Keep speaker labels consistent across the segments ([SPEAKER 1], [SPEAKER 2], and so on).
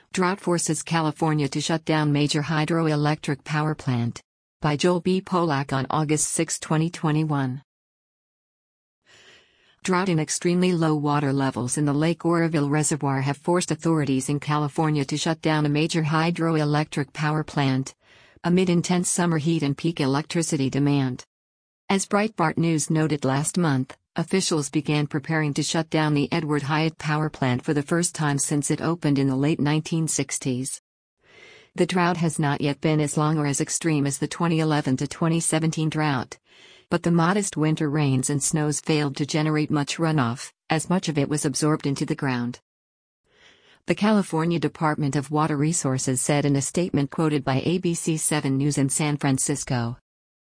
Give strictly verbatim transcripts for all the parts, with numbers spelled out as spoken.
[SPEAKER 1] Drought forces California to shut down major hydroelectric power plant. By Joel B. Polak on August sixth, twenty twenty-one. Drought and extremely low water levels in the Lake Oroville Reservoir have forced authorities in California to shut down a major hydroelectric power plant, amid intense summer heat and peak electricity demand. As Breitbart News noted last month, officials began preparing to shut down the Edward Hyatt power plant for the first time since it opened in the late nineteen sixties. The drought has not yet been as long or as extreme as the twenty eleven to twenty seventeen drought, but the modest winter rains and snows failed to generate much runoff, as much of it was absorbed into the ground. The California Department of Water Resources said in a statement quoted by A B C seven News in San Francisco.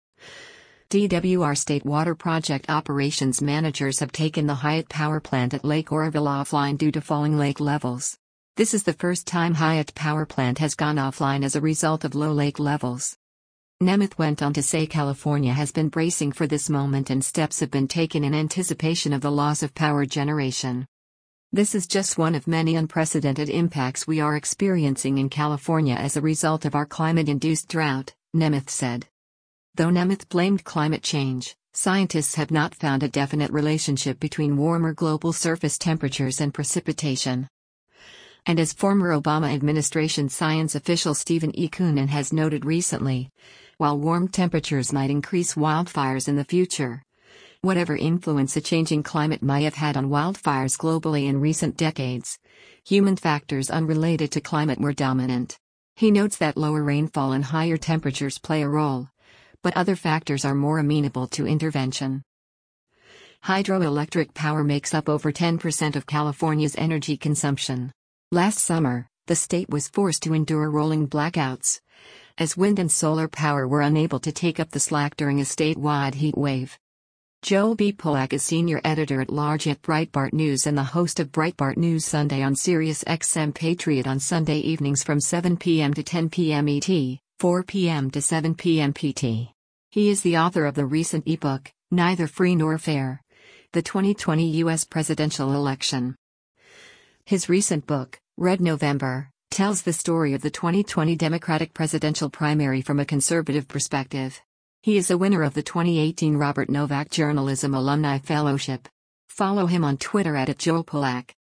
[SPEAKER 1] D W R State Water Project operations managers have taken the Hyatt power plant at Lake Oroville offline due to falling lake levels. This is the first time Hyatt power plant has gone offline as a result of low lake levels. Nemeth went on to say California has been bracing for this moment and steps have been taken in anticipation of the loss of power generation. This is just one of many unprecedented impacts we are experiencing in California as a result of our climate-induced drought, Nemeth said. Though Nemeth blamed climate change, scientists have not found a definite relationship between warmer global surface temperatures and precipitation. And as former Obama administration science official Stephen E. Koonin has noted recently, while warm temperatures might increase wildfires in the future, whatever influence a changing climate might have had on wildfires globally in recent decades, human factors unrelated to climate were dominant. He notes that lower rainfall and higher temperatures play a role, but other factors are more amenable to intervention. Hydroelectric power makes up over ten percent of California's energy consumption. Last summer, the state was forced to endure rolling blackouts, as wind and solar power were unable to take up the slack during a statewide heat wave. Joel B. Polak is senior editor-at-large at Breitbart News and the host of Breitbart News Sunday on Sirius X M Patriot on Sunday evenings from seven p m to ten p m E T, four p m to seven p m P T. He is the author of the recent ebook, Neither Free Nor Fair: The twenty twenty U S Presidential Election. His recent book, Red November, tells the story of the twenty twenty Democratic presidential primary from a conservative perspective. He is a winner of the twenty eighteen Robert Novak Journalism Alumni Fellowship. Follow him on Twitter at Joel Polak.